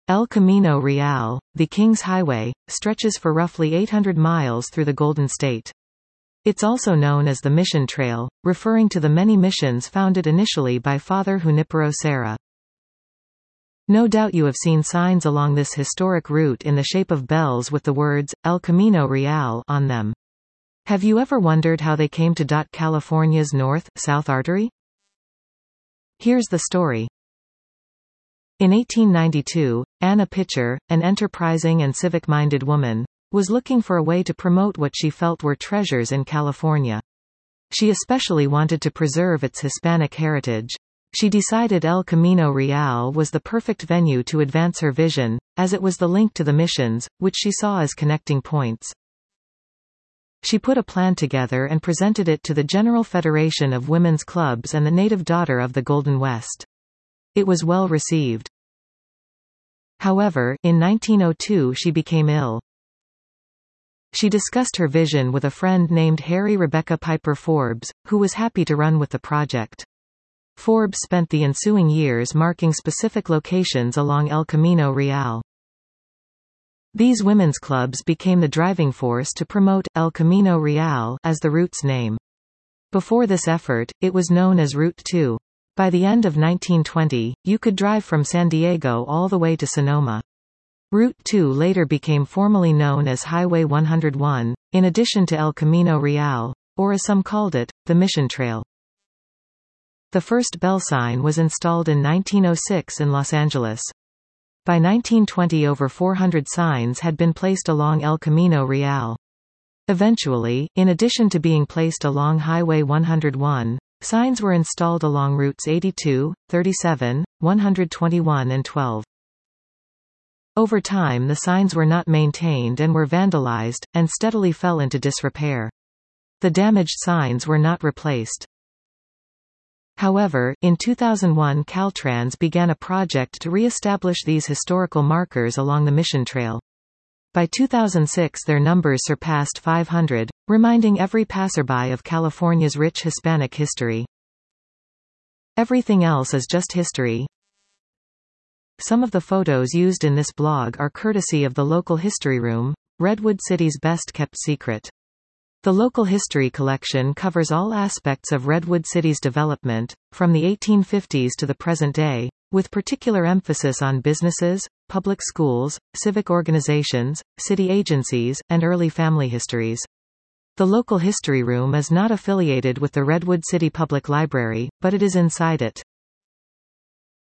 El Camino Real, the King's Highway, stretches for roughly 800 miles through the Golden State. It's also known as the Mission Trail, referring to the many missions founded initially by Father Junipero Serra. No doubt you have seen signs along this historic route in the shape of bells with the words, El Camino Real, on them. Have you ever wondered how they came to California's north-south artery? Here's the story. In 1892, Anna Pitcher, an enterprising and civic-minded woman, was looking for a way to promote what she felt were treasures in California. She especially wanted to preserve its Hispanic heritage. She decided El Camino Real was the perfect venue to advance her vision, as it was the link to the missions, which she saw as connecting points. She put a plan together and presented it to the General Federation of Women's Clubs and the native daughter of the Golden West. It was well received. However, in 1902 she became ill. She discussed her vision with a friend named Harry Rebecca Piper Forbes, who was happy to run with the project. Forbes spent the ensuing years marking specific locations along El Camino Real. These women's clubs became the driving force to promote El Camino Real as the route's name. Before this effort, it was known as Route 2. By the end of 1920, you could drive from San Diego all the way to Sonoma. Route 2 later became formally known as Highway 101, in addition to El Camino Real, or as some called it, the Mission Trail. The first bell sign was installed in 1906 in Los Angeles. By 1920 over 400 signs had been placed along El Camino Real. Eventually, in addition to being placed along Highway 101, signs were installed along routes 82, 37, 121 and 12. Over time the signs were not maintained and were vandalized, and steadily fell into disrepair. The damaged signs were not replaced. However, in 2001 Caltrans began a project to re-establish these historical markers along the Mission Trail. By 2006 their numbers surpassed 500, reminding every passerby of California's rich Hispanic history. Everything else is just history. Some of the photos used in this blog are courtesy of the Local History Room, Redwood City's best-kept secret. The Local History Collection covers all aspects of Redwood City's development, from the 1850s to the present day, with particular emphasis on businesses, public schools, civic organizations, city agencies, and early family histories. The Local History Room is not affiliated with the Redwood City Public Library, but it is inside it.